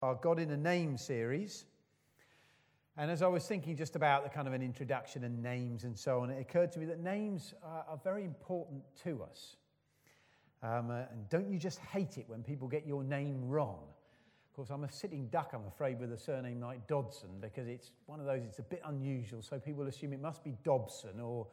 Our God in a Name series. And as I was thinking just about the kind of an introduction and names and so on, it occurred to me that names are very important to us. And don't you just hate it when people get your name wrong? Of course, I'm a sitting duck, I'm afraid, with a surname like Dodson, because it's one of those, it's a bit unusual, so people assume it must be Dobson or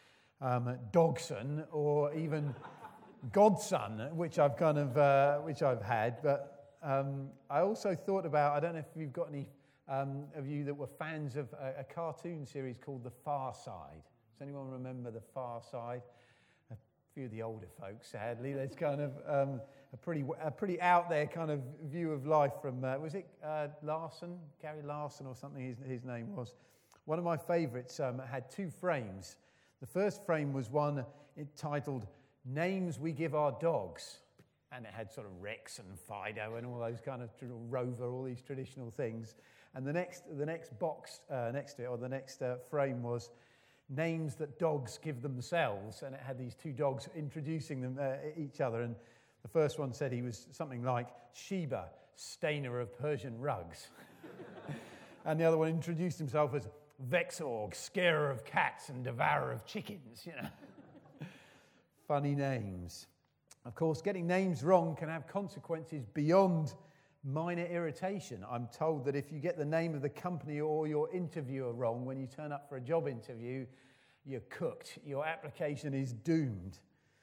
Dogson or even Godson, which I've had, but I also thought about, I don't know if you've got any of you that were fans of a cartoon series called The Far Side. Does anyone remember The Far Side? A few of the older folks, sadly. There's kind of a pretty out there kind of view of life from, was it Larson? Gary Larson or something his name was. One of my favourites had two frames. The first frame was one entitled Names We Give Our Dogs. And it had sort of Rex and Fido and all those kind of Rover, all these traditional things. And the next box next to it, or the next frame, was names that dogs give themselves. And it had these two dogs introducing them each other. And the first one said he was something like Sheba, stainer of Persian rugs. And the other one introduced himself as Vexorg, scarer of cats and devourer of chickens. You know, funny names. Of course, getting names wrong can have consequences beyond minor irritation. I'm told that if you get the name of the company or your interviewer wrong when you turn up for a job interview, you're cooked. Your application is doomed.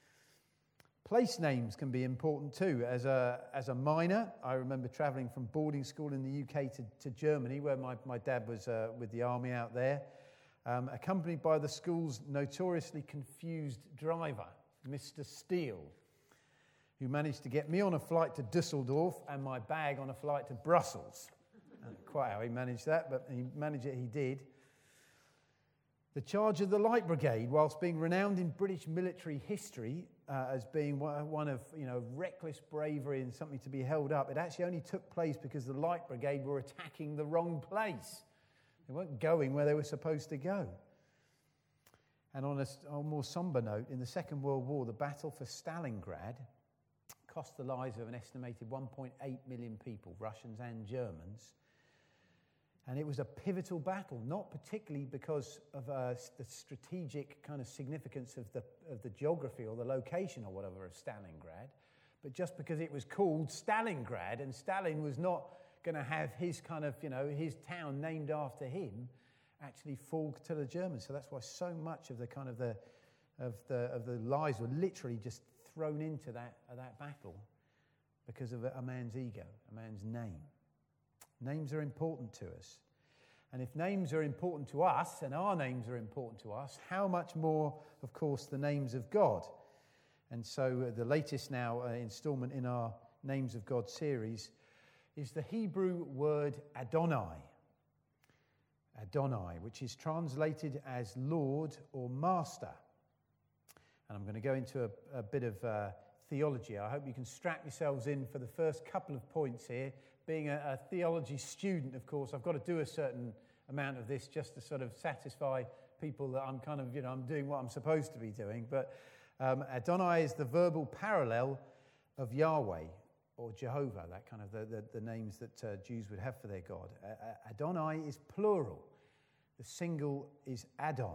Place names can be important too. As a minor, I remember travelling from boarding school in the UK to Germany, where my dad was with the army out there, accompanied by the school's notoriously confused driver, Mr. Steele, who managed to get me on a flight to Dusseldorf and my bag on a flight to Brussels. Quite how he managed that, but he did. The charge of the Light Brigade, whilst being renowned in British military history as being one of reckless bravery and something to be held up, it actually only took place because the Light Brigade were attacking the wrong place. They weren't going where they were supposed to go. And on a more somber note, in the Second World War, the battle for Stalingrad cost the lives of an estimated 1.8 million people, Russians and Germans. And it was a pivotal battle, not particularly because of the strategic kind of significance of the geography or the location or whatever of Stalingrad, but just because it was called Stalingrad, and Stalin was not going to have his kind of, his town named after him actually fall to the Germans. So that's why so much of the kind of the lives were literally just thrown into that battle because of a man's ego, a man's name. Names are important to us. And if names are important to us, and our names are important to us, how much more, of course, the names of God. And so the latest now installment in our Names of God series is the Hebrew word Adonai. Adonai, which is translated as Lord or Master. And I'm going to go into a bit of theology. I hope you can strap yourselves in for the first couple of points here. Being a theology student, of course, I've got to do a certain amount of this just to sort of satisfy people that I'm kind of, I'm doing what I'm supposed to be doing. But Adonai is the verbal parallel of Yahweh or Jehovah, that kind of the names that Jews would have for their God. Adonai is plural. The single is Adon.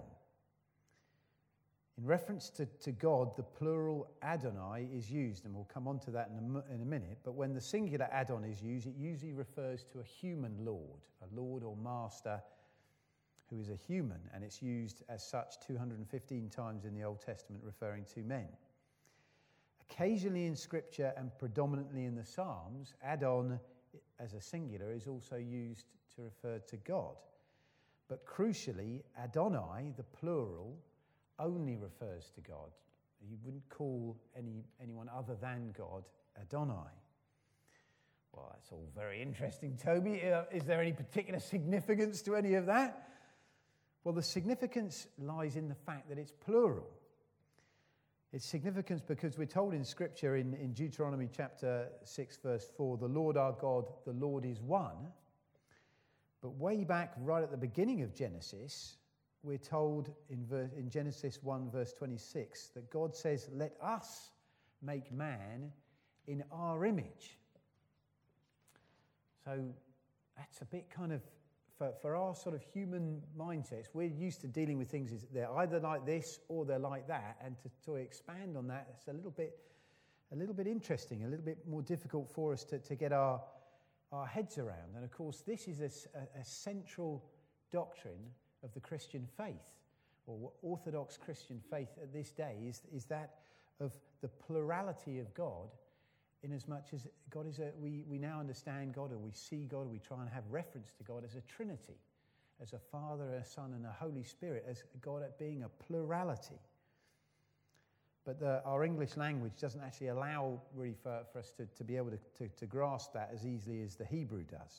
In reference to God, the plural Adonai is used, and we'll come on to that in a minute. But when the singular Adon is used, it usually refers to a human lord, a lord or master who is a human, and it's used as such 215 times in the Old Testament, referring to men. Occasionally in Scripture and predominantly in the Psalms, Adon as a singular is also used to refer to God. But crucially, Adonai, the plural, only refers to God. You wouldn't call anyone other than God Adonai. Well, that's all very interesting, Toby. Is there any particular significance to any of that? Well, the significance lies in the fact that it's plural. It's significance because we're told in Scripture in Deuteronomy chapter 6, verse 4, the Lord our God, the Lord is one. But way back right at the beginning of Genesis, we're told in Genesis 1, verse 26, that God says, let us make man in our image. So that's a bit kind of, for our sort of human mindsets, we're used to dealing with things as they're either like this or they're like that, and to expand on that, it's a little bit interesting, a little bit more difficult for us to get our heads around. And of course, this is a central doctrine of the Christian faith, or what Orthodox Christian faith at this day is that of the plurality of God, in as much as God is we now understand God, or we see God, or we try and have reference to God as a Trinity, as a Father, a Son, and a Holy Spirit, as God being a plurality. But our English language doesn't actually allow really for us to be able to grasp that as easily as the Hebrew does.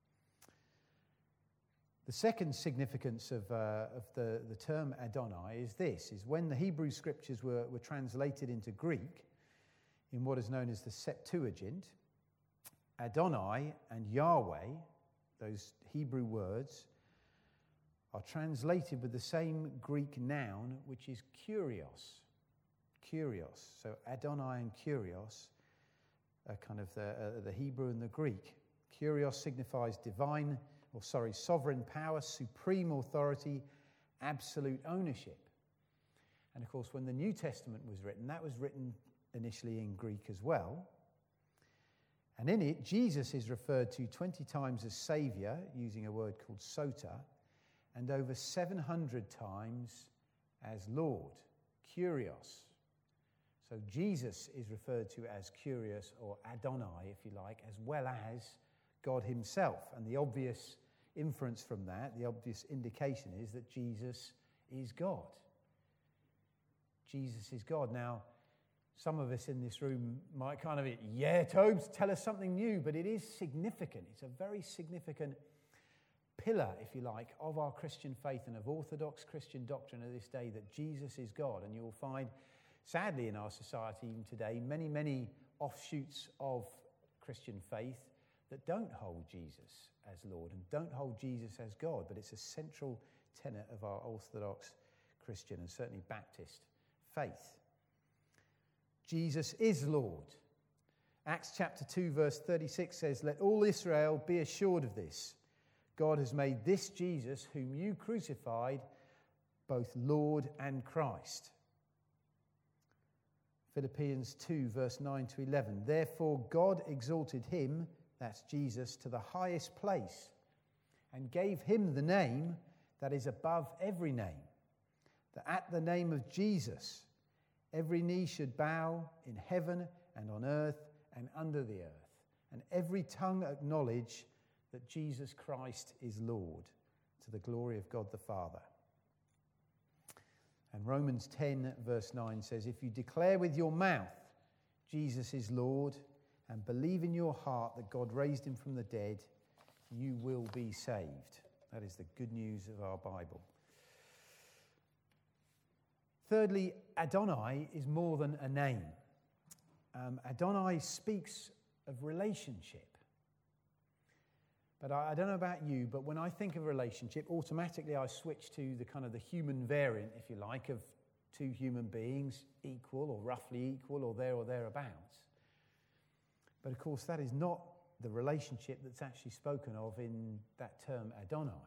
The second significance of the term Adonai is when the Hebrew scriptures were translated into Greek, in what is known as the Septuagint, Adonai and Yahweh, those Hebrew words, are translated with the same Greek noun, which is Kyrios. Kyrios. So Adonai and Kyrios are kind of the Hebrew and the Greek. Kyrios signifies sovereign power, supreme authority, absolute ownership. And of course, when the New Testament was written, that was written initially in Greek as well. And in it, Jesus is referred to 20 times as Saviour, using a word called sota, and over 700 times as Lord, Kyrios. So Jesus is referred to as Kyrios, or Adonai, if you like, as well as God himself. And the obvious inference from that, the obvious indication is that Jesus is God. Jesus is God. Now, some of us in this room might kind of, Tobes, tell us something new, but it is significant. It's a very significant pillar, if you like, of our Christian faith and of Orthodox Christian doctrine of this day, that Jesus is God. And you'll find, sadly, in our society even today, many, many offshoots of Christian faith that don't hold Jesus as Lord and don't hold Jesus as God, but it's a central tenet of our Orthodox Christian and certainly Baptist faith. Jesus is Lord. Acts chapter 2 verse 36 says, "Let all Israel be assured of this. God has made this Jesus, whom you crucified, both Lord and Christ." Philippians 2 verse 9 to 11, "Therefore God exalted him," that's Jesus, "to the highest place and gave him the name that is above every name, that at the name of Jesus every knee should bow in heaven and on earth and under the earth, and every tongue acknowledge that Jesus Christ is Lord, to the glory of God the Father." And Romans 10 verse 9 says, "If you declare with your mouth Jesus is Lord and believe in your heart that God raised him from the dead, you will be saved." That is the good news of our Bible. Thirdly, Adonai is more than a name. Adonai speaks of relationship. But I don't know about you, but when I think of relationship, automatically I switch to the kind of the human variant, if you like, of two human beings, equal or roughly equal or thereabouts. But of course, that is not the relationship that's actually spoken of in that term Adonai.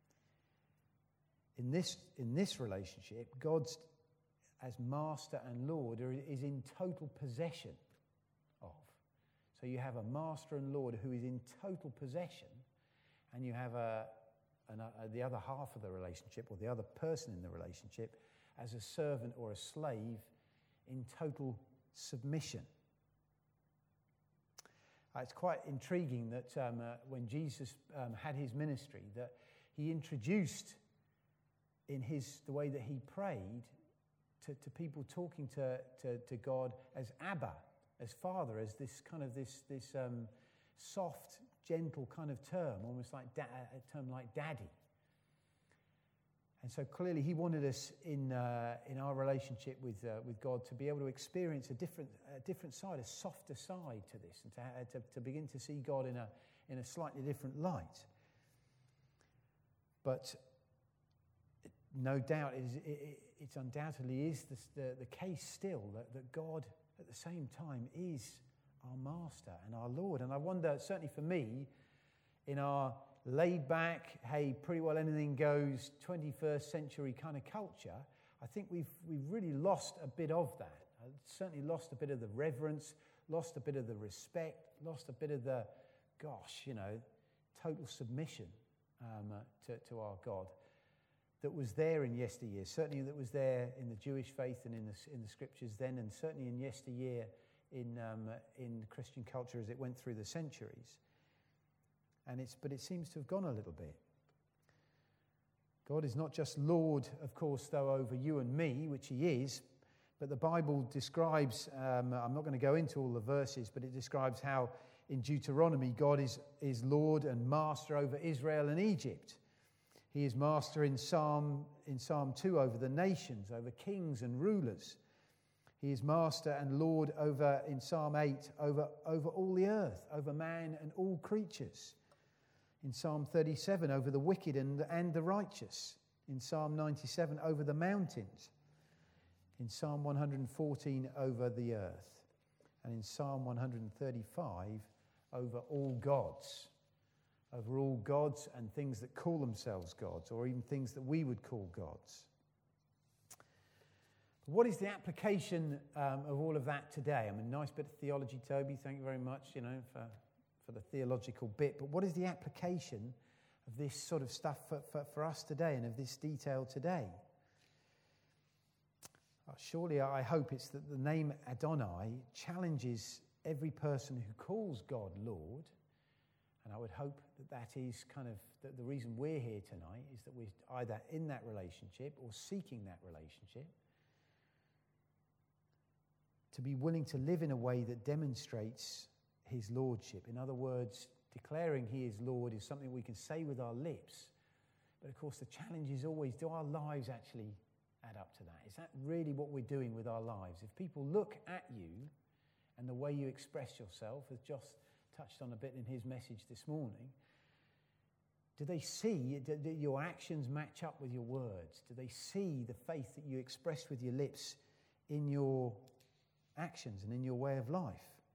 In this relationship, God's as master and Lord is in total possession of. So you have a master and Lord who is in total possession, and you have the other half of the relationship, or the other person in the relationship, as a servant or a slave in total submission. It's quite intriguing that when Jesus had his ministry, that he introduced in the way that he prayed to people talking to God as Abba, as Father, as this kind of this soft, gentle kind of term, almost like a term like Daddy. And so clearly he wanted us in our relationship with God to be able to experience a different side, a softer side to this, and to begin to see God in a slightly different light. But no doubt it undoubtedly is the case still that God at the same time is our master and our Lord. And I wonder, certainly for me, in our laid back, hey, pretty well anything goes, 21st century kind of culture, I think we've really lost a bit of that. Certainly lost a bit of the reverence, lost a bit of the respect, lost a bit of the, total submission to our God that was there in yesteryear. Certainly that was there in the Jewish faith and in the scriptures then, and certainly in yesteryear in Christian culture as it went through the centuries. But it seems to have gone a little bit. God is not just Lord, of course, though, over you and me, which he is, but the Bible describes, I'm not going to go into all the verses, but it describes how in Deuteronomy God is Lord and master over Israel and Egypt. He is master in Psalm 2 over the nations, over kings and rulers. He is master and Lord over, in Psalm 8, over all the earth, over man and all creatures. In Psalm 37, over the wicked and the righteous. In Psalm 97, over the mountains. In Psalm 114, over the earth. And in Psalm 135, over all gods. Over all gods and things that call themselves gods, or even things that we would call gods. What is the application of all of that today? I mean, nice bit of theology, Toby. Thank you very much, for the theological bit. But what is the application of this sort of stuff for us today and of this detail today? Surely I hope it's that the name Adonai challenges every person who calls God Lord. And I would hope that is kind of the reason we're here tonight, is that we're either in that relationship or seeking that relationship. To be willing to live in a way that demonstrates his lordship. In other words, declaring he is Lord is something we can say with our lips. But of course the challenge is always, do our lives actually add up to that? Is that really what we're doing with our lives? If people look at you and the way you express yourself, as Josh touched on a bit in his message this morning, do they see that your actions match up with your words? Do they see the faith that you express with your lips in your actions and in your way of life?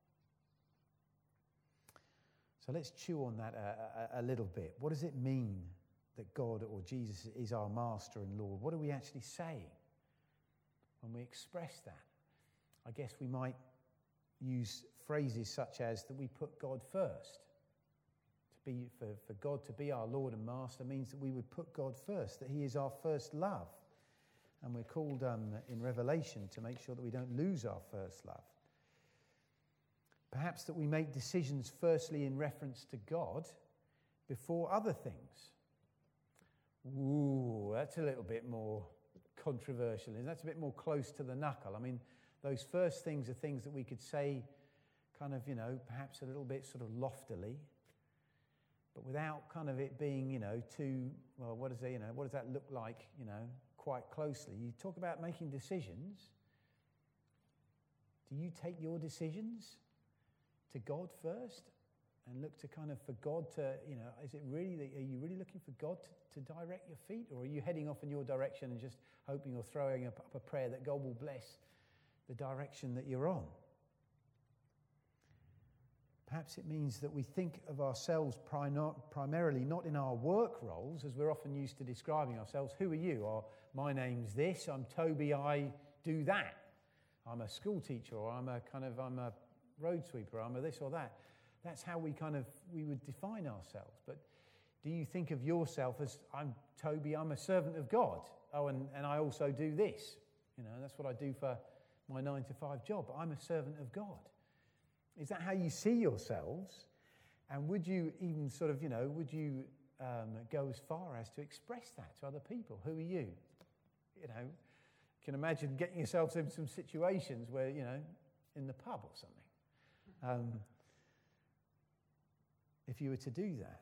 So let's chew on that a little bit. What does it mean that God or Jesus is our master and Lord? What are we actually saying when we express that? I guess we might use phrases such as that we put God first. For God to be our Lord and Master means that we would put God first, that he is our first love. And we're called in Revelation to make sure that we don't lose our first love. Perhaps that we make decisions firstly in reference to God before other things. Ooh, that's a little bit more controversial. That's a bit more close to the knuckle. I mean, those first things are things that we could say kind of, perhaps a little bit sort of loftily, but without kind of it being, too, well, what does that look like, quite closely? You talk about making decisions. Do you take your decisions to God first and look to kind of for God to, are you really looking for God to direct your feet, or are you heading off in your direction and just hoping or throwing up a prayer that God will bless the direction that you're on? Perhaps it means that we think of ourselves primarily not in our work roles, as we're often used to describing ourselves. Who are you? Or my name's this, I'm Toby, I do that. I'm a school teacher, or I'm a road sweeper, I'm a this or that. That's how we would define ourselves. But do you think of yourself as, I'm Toby, I'm a servant of God. Oh, and I also do this. That's what I do for my 9-to-5 job. I'm a servant of God. Is that how you see yourselves? And would you even sort of, go as far as to express that to other people? Who are you? You can imagine getting yourselves in some situations where, in the pub or something. If you were to do that.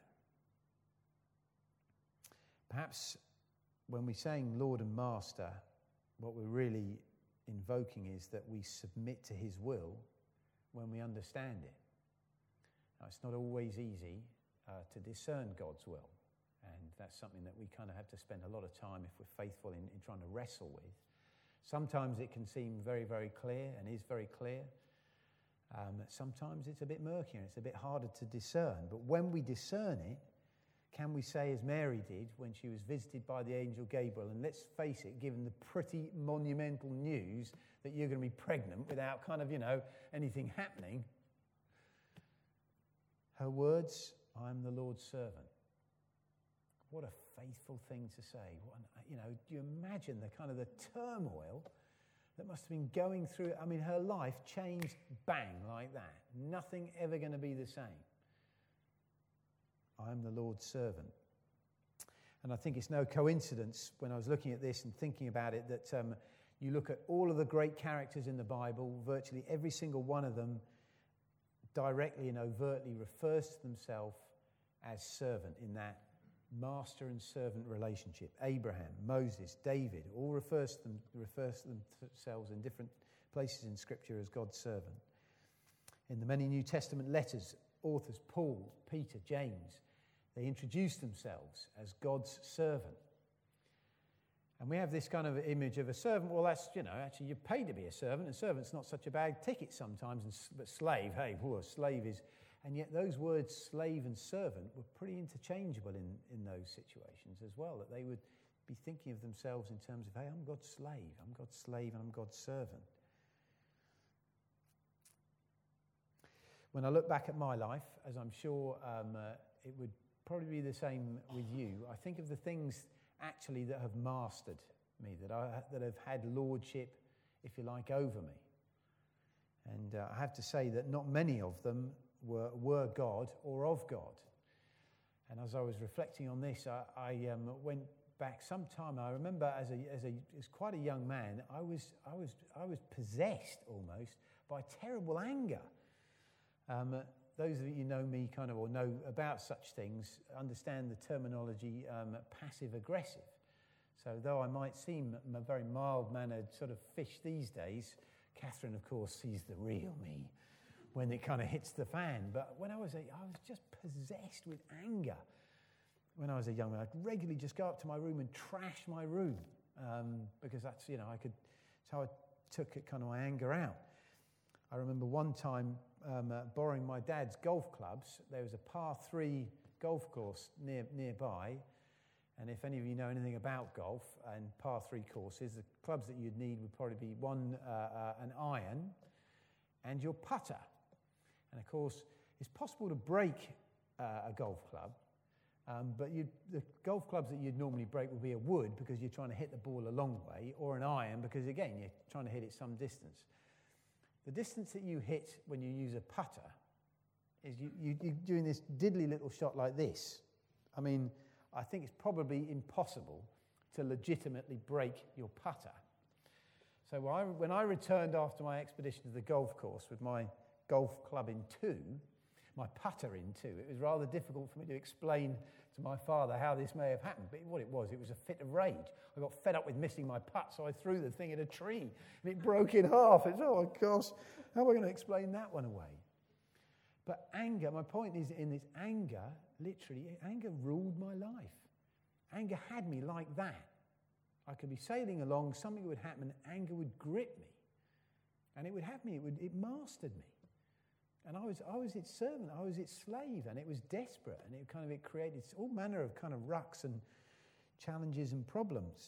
Perhaps when we're saying Lord and Master, what we're really invoking is that we submit to his will when we understand it. Now, it's not always easy to discern God's will, and that's something that we kind of have to spend a lot of time, if we're faithful, in trying to wrestle with. Sometimes it can seem very, very clear, and is very clear, Sometimes it's a bit murkier and it's a bit harder to discern. But when we discern it, can we say, as Mary did when she was visited by the angel Gabriel, and let's face it, given the pretty monumental news that you're going to be pregnant without kind of, anything happening, her words, "I'm the Lord's servant." What a faithful thing to say. Do you imagine the kind of the turmoil that must have been going through? I mean, her life changed bang like that. Nothing ever going to be the same. I'm the Lord's servant. And I think it's no coincidence when I was looking at this and thinking about it that you look at all of the great characters in the Bible, virtually every single one of them directly and overtly refers to themselves as servant in that master and servant relationship. Abraham, Moses, David, all refers to themselves in different places in Scripture as God's servant. In the many New Testament letters, authors Paul, Peter, James, they introduce themselves as God's servant. And we have this kind of image of a servant. Well, that's, actually you're paid to be a servant, and servant's not such a bad ticket sometimes, but slave, hey, a slave is. And yet those words, slave and servant, were pretty interchangeable in those situations as well, that they would be thinking of themselves in terms of, hey, I'm God's slave, and I'm God's servant. When I look back at my life, as I'm sure it would probably be the same with you, I think of the things actually that have mastered me, that have had lordship, if you like, over me. And I have to say that not many of them were God or of God. And as I was reflecting on this, I went back some time. I remember as quite a young man, I was possessed almost by terrible anger. Those of you who know me or know about such things understand the terminology passive-aggressive. So though I might seem a very mild-mannered sort of fish these days, Catherine, of course, sees the real me when it kind of hits the fan. But when I was just possessed with anger when I was a young man. I'd regularly just go up to my room and trash my room because that's, that's how I took it, kind of my anger out. I remember one time borrowing my dad's golf clubs. There was a par 3 golf course nearby, and if any of you know anything about golf and par 3 courses, the clubs that you'd need would probably be an iron and your putter. And of course, it's possible to break a golf club, but the golf clubs that you'd normally break would be a wood because you're trying to hit the ball a long way, or an iron because, again, you're trying to hit it some distance. The distance that you hit when you use a putter is you're doing this diddly little shot like this. I mean, I think it's probably impossible to legitimately break your putter. So when I returned after my expedition to the golf course with my golf club in 2, my putter in 2, it was rather difficult for me to explain to my father how this may have happened. But what it was a fit of rage. I got fed up with missing my putt, so I threw the thing at a tree, and it broke in half. It's, oh, gosh, how am I going to explain that one away? But anger, my point is, in this anger, literally, anger ruled my life. Anger had me like that. I could be sailing along, something would happen, anger would grip me. And it would have me, it mastered me. And I was its servant, I was its slave, and it was desperate, and it created all manner of kind of rucks and challenges and problems.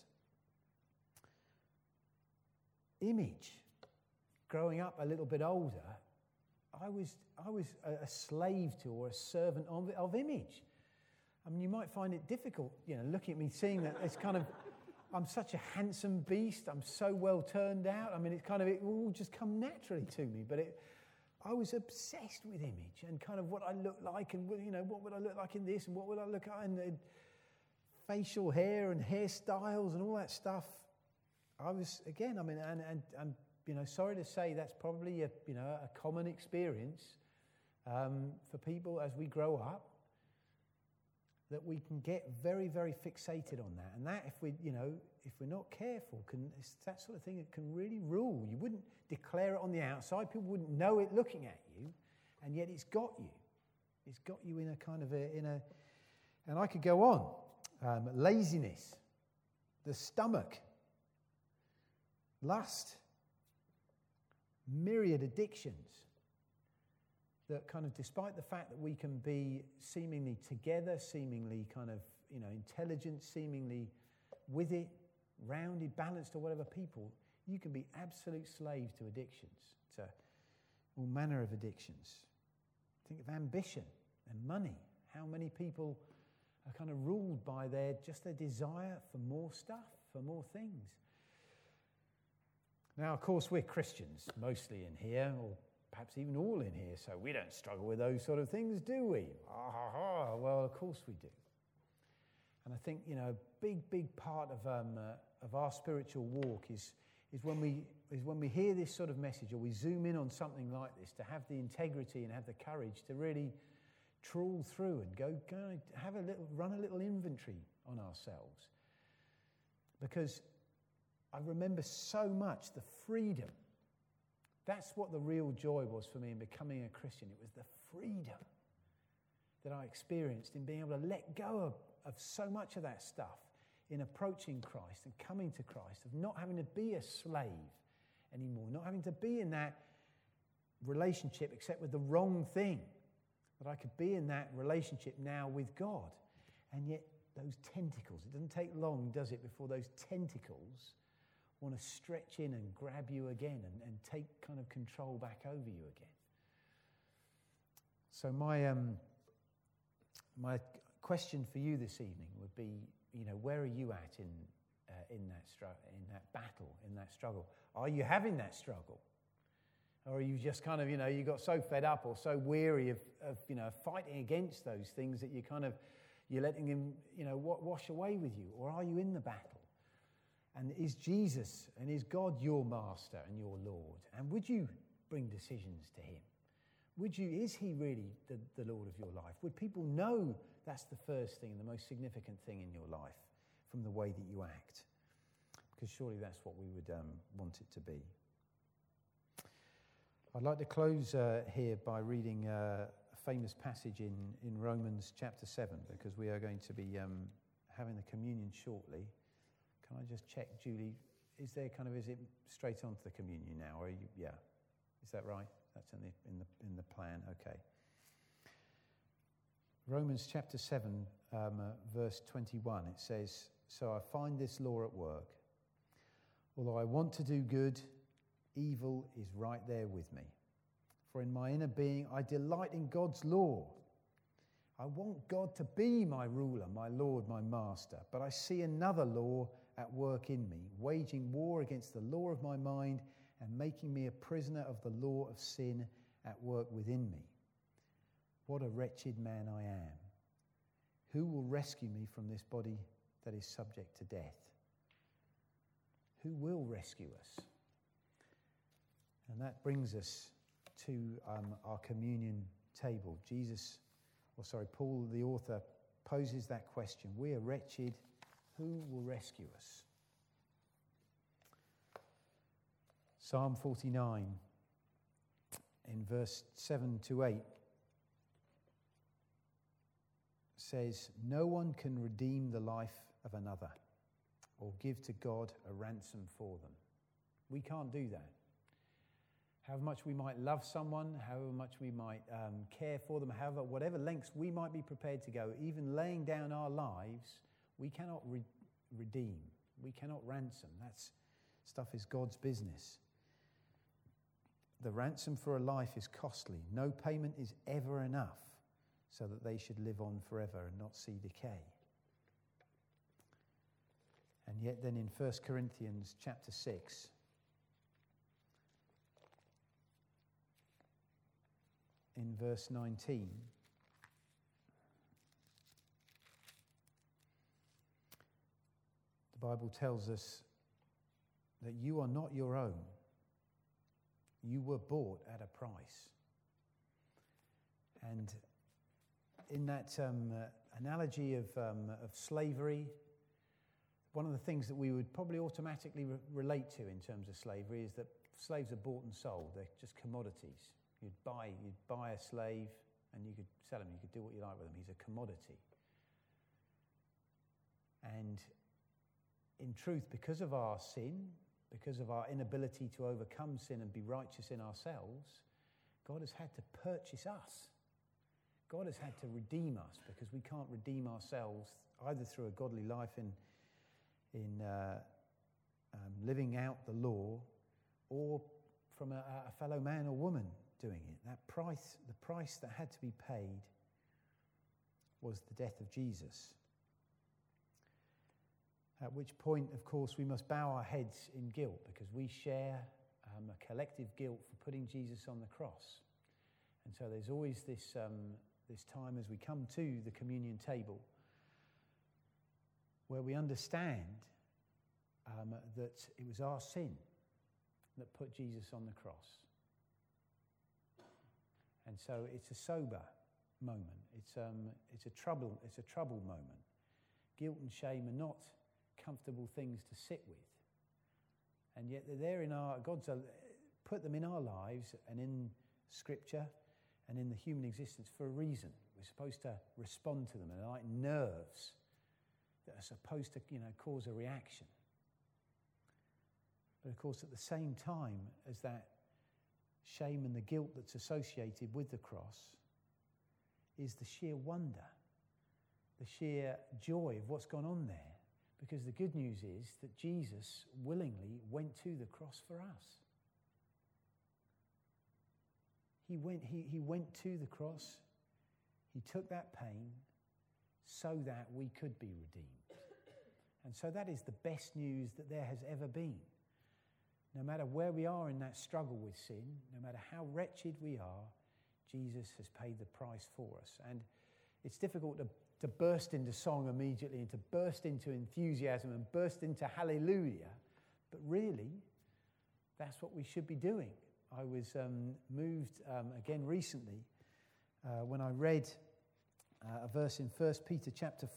Image. Growing up a little bit older, I was a slave to or a servant of image. I mean, you might find it difficult, looking at me, seeing that it's kind of, I'm such a handsome beast, I'm so well turned out. I mean, it all just come naturally to me, but I was obsessed with image and kind of what I looked like and, what would I look like in this and what would I look like in facial hair and hairstyles and all that stuff. I was, again, I mean, and sorry to say that's probably a common experience for people as we grow up, that we can get very, very fixated on that. And that, if we're not careful, it's that sort of thing that can really rule. You wouldn't declare it on the outside. People wouldn't know it looking at you, and yet it's got you. It's got you in a kind of and I could go on. Laziness, the stomach, lust, myriad addictions, that kind of despite the fact that we can be seemingly together, seemingly kind of, intelligent, seemingly with it, rounded, balanced or whatever people, you can be absolute slaves to addictions, to all manner of addictions. Think of ambition and money. How many people are kind of ruled by their desire for more stuff, for more things. Now, of course, we're Christians, mostly in here, or perhaps even all in here, so we don't struggle with those sort of things, do we? Well, of course we do. And I think, a big part of our spiritual walk is when we hear this sort of message, or we zoom in on something like this, to have the integrity and have the courage to really trawl through and go run a little inventory on ourselves. Because I remember so much the freedom. That's what the real joy was for me in becoming a Christian. It was the freedom that I experienced in being able to let go of so much of that stuff in approaching Christ and coming to Christ, of not having to be a slave anymore, not having to be in that relationship except with the wrong thing. That I could be in that relationship now with God. And yet those tentacles, it doesn't take long, does it, before those tentacles want to stretch in and grab you again and take kind of control back over you again. So my question for you this evening would be, where are you at in that battle, in that struggle? Are you having that struggle? Or are you just kind of, you got so fed up or so weary of fighting against those things that you're letting them, wash away with you? Or are you in the battle? And is Jesus and is God your master and your Lord? And would you bring decisions to him? Is he really the Lord of your life? Would people know that's the first thing and the most significant thing in your life from the way that you act? Because surely that's what we would want it to be. I'd like to close here by reading a famous passage in Romans chapter 7, because we are going to be having the communion shortly. Can I just check, Julie, is it straight on to the communion now? Or yeah, is that right? That's in the plan, okay. Romans chapter 7, verse 21, it says, "So I find this law at work. Although I want to do good, evil is right there with me. For in my inner being, I delight in God's law. I want God to be my ruler, my Lord, my master. But I see another law at work in me, waging war against the law of my mind and making me a prisoner of the law of sin at work within me. What a wretched man I am. Who will rescue me from this body that is subject to death?" Who will rescue us? And that brings us to our communion table. Paul, the author, poses that question. We are wretched. Who will rescue us? Psalm 49, in verse 7 to 8, says, "No one can redeem the life of another or give to God a ransom for them." We can't do that. However much we might love someone, however much we might care for them, whatever lengths we might be prepared to go, even laying down our lives, we cannot redeem. We cannot ransom. That stuff is God's business. The ransom for a life is costly. No payment is ever enough so that they should live on forever and not see decay. And yet then in 1 Corinthians chapter 6, in verse 19, the Bible tells us that you are not your own. You were bought at a price. And in that analogy of slavery, one of the things that we would probably automatically relate to in terms of slavery is that slaves are bought and sold. They're just commodities. You'd buy a slave and you could sell him. You could do what you like with him. He's a commodity. And in truth, because of our sin, because of our inability to overcome sin and be righteous in ourselves, God has had to purchase us. God has had to redeem us, because we can't redeem ourselves either through a godly life in living out the law, or from a fellow man or woman doing it. The price that had to be paid was the death of Jesus. At which point, of course, we must bow our heads in guilt, because we share a collective guilt for putting Jesus on the cross. And so there's always this time as we come to the communion table where we understand that it was our sin that put Jesus on the cross. And so it's a sober moment. It's a trouble moment. Guilt and shame are not comfortable things to sit with, and yet they're there God's put them in our lives and in Scripture and in the human existence for a reason. We're supposed to respond to them, and they're like nerves that are supposed to, cause a reaction. But of course, at the same time as that shame and the guilt that's associated with the cross is the sheer wonder, the sheer joy of what's gone on there. Because the good news is that Jesus willingly went to the cross for us. He went to the cross. He took that pain so that we could be redeemed. And so that is the best news that there has ever been. No matter where we are in that struggle with sin, no matter how wretched we are, Jesus has paid the price for us. And it's difficult to burst into song immediately and to burst into enthusiasm and burst into hallelujah. But really, that's what we should be doing. I was moved again recently when I read a verse in 1 Peter chapter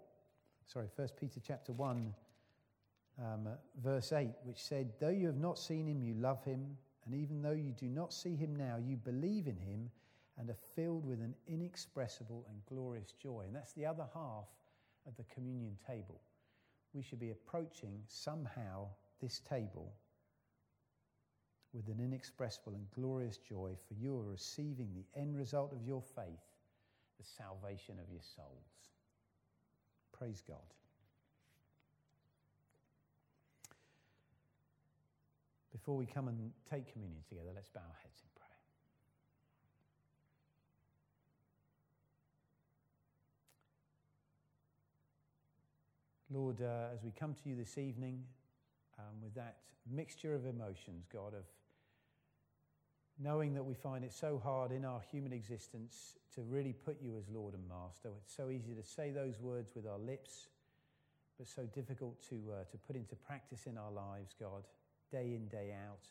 1, verse 8, which said, "Though you have not seen him, you love him, and even though you do not see him now, you believe in him and are filled with an inexpressible and glorious joy." And that's the other half of the communion table. We should be approaching somehow this table with an inexpressible and glorious joy, for you are receiving the end result of your faith, the salvation of your souls. Praise God. Before we come and take communion together, let's bow our heads in prayer. Lord, as we come to you this evening with that mixture of emotions, God, of knowing that we find it so hard in our human existence to really put you as Lord and Master. It's so easy to say those words with our lips, but so difficult to put into practice in our lives, God, day in, day out.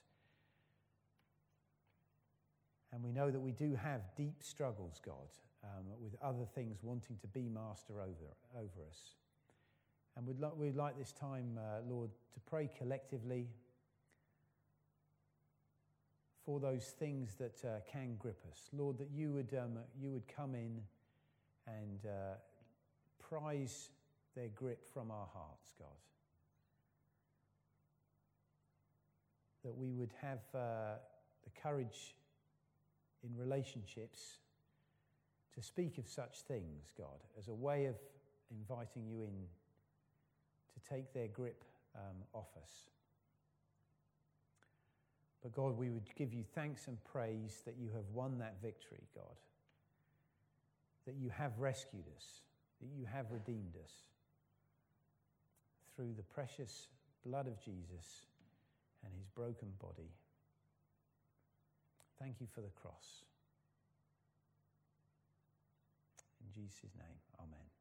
And we know that we do have deep struggles, God, with other things wanting to be master over us. And we'd like this time, Lord, to pray collectively for those things that can grip us. Lord, that you would come in and prise their grip from our hearts, God. That we would have the courage in relationships to speak of such things, God, as a way of inviting you in to take their grip off us. But God, we would give you thanks and praise that you have won that victory, God. That you have rescued us, that you have redeemed us through the precious blood of Jesus and his broken body. Thank you for the cross. In Jesus' name, amen.